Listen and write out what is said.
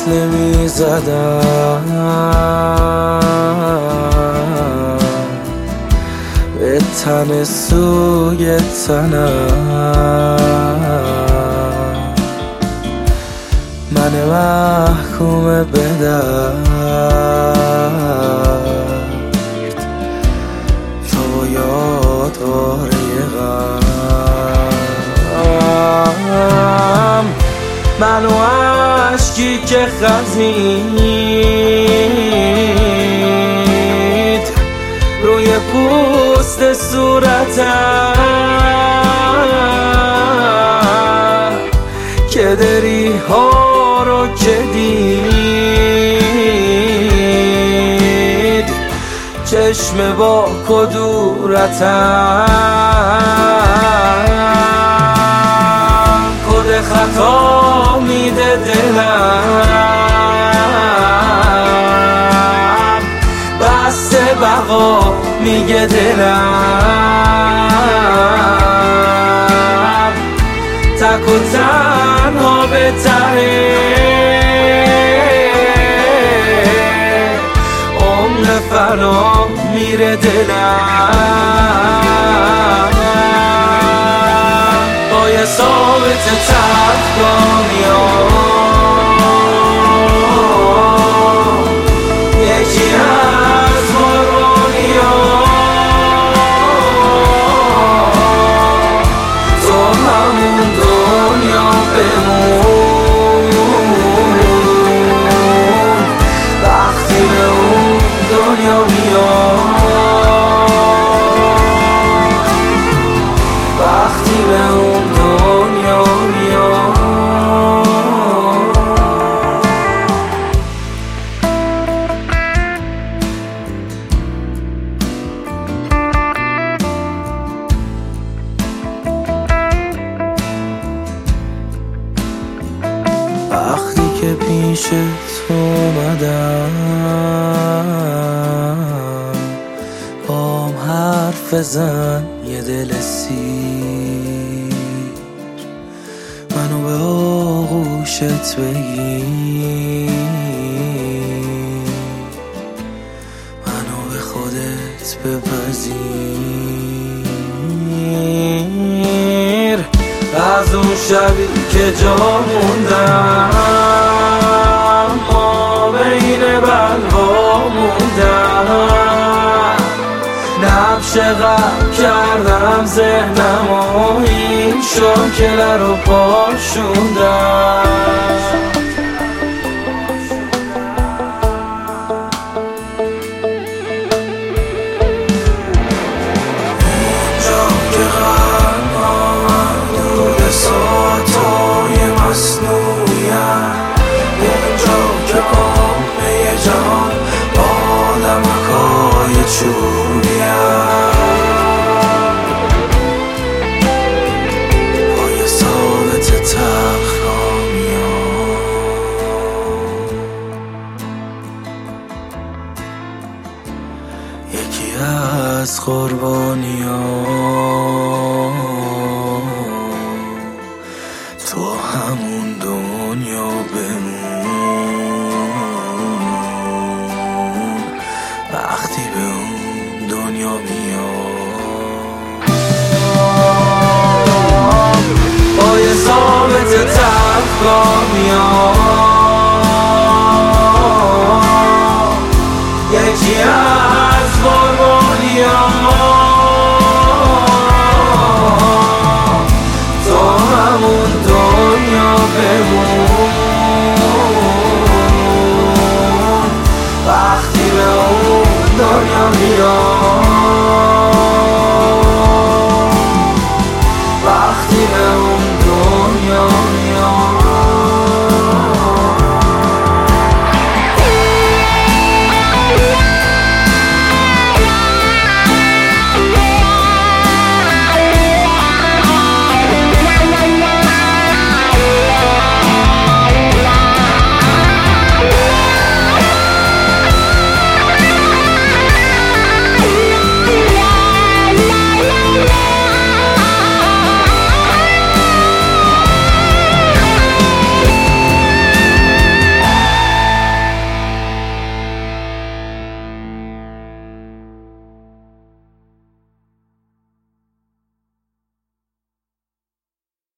وصله میزدم به تن سوی تنم، من محکوم به درد، تو یادگاری غم، من و عشقی که خزید روی پوست صورتم، که دری ها رو که دید چشم با کدورتم، کد خطا میده دلم، بسته بقا میگه دلم، تک و تنها بهتره، عمر فنا میره دلم، با یه ثابت تفگامیام یکی از بارونیام، تو همون دنیا بمون، وقتی به اون دنیا میام، وقتی به اون دنیا میام. وقتی که پیشت اومدم بام حرف بزن یه دل سیر، منو به آغوشت بگیر، منو به خودت بپذیر، از اون شبی که جا موندم ما بین بلوا موندم، نبش غم کردم ذهنم و این شاکله رو پاشوندم، اونجا که غم محدود ساعتهای مصنوعیم، اونجا که بامه جهان آدمکای چوبیم، پای ثابت تخرامیام یکی از قربانیام، تو همون دنیا بمون، وقتی به اون دنیا میام، با یه ثابت تفگامیام